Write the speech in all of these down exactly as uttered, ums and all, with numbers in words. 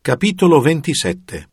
Capitolo ventisette.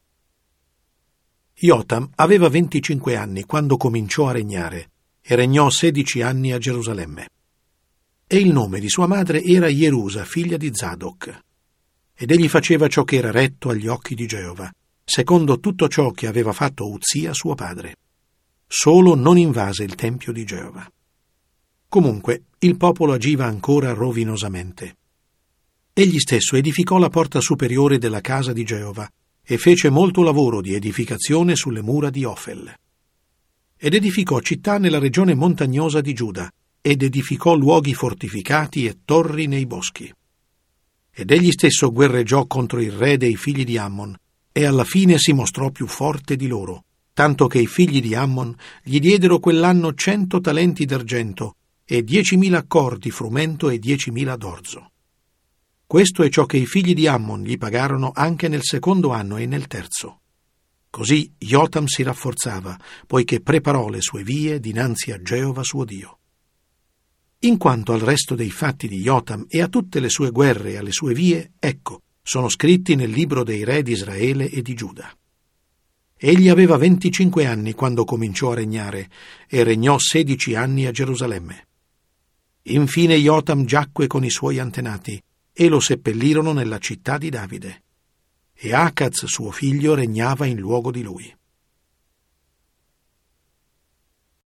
Jotam aveva venticinque anni quando cominciò a regnare e regnò sedici anni a Gerusalemme. E il nome di sua madre era Jerusa, figlia di Zadok. Ed egli faceva ciò che era retto agli occhi di Geova, secondo tutto ciò che aveva fatto Uzia suo padre. Solo non invase il tempio di Geova. Comunque il popolo agiva ancora rovinosamente. Egli stesso edificò la porta superiore della casa di Geova e fece molto lavoro di edificazione sulle mura di Ofel. Ed edificò città nella regione montagnosa di Giuda, ed edificò luoghi fortificati e torri nei boschi. Ed egli stesso guerreggiò contro il re dei figli di Ammon, e alla fine si mostrò più forte di loro, tanto che i figli di Ammon gli diedero quell'anno cento talenti d'argento e diecimila cor di frumento e diecimila d'orzo. Questo è ciò che i figli di Ammon gli pagarono anche nel secondo anno e nel terzo. Così Jotam si rafforzava, poiché preparò le sue vie dinanzi a Geova suo Dio. In quanto al resto dei fatti di Jotam e a tutte le sue guerre e alle sue vie, ecco, sono scritti nel libro dei re di Israele e di Giuda. Egli aveva venticinque anni quando cominciò a regnare e regnò sedici anni a Gerusalemme. Infine Jotam giacque con i suoi antenati e lo seppellirono nella città di Davide. E Acaz, suo figlio, regnava in luogo di lui.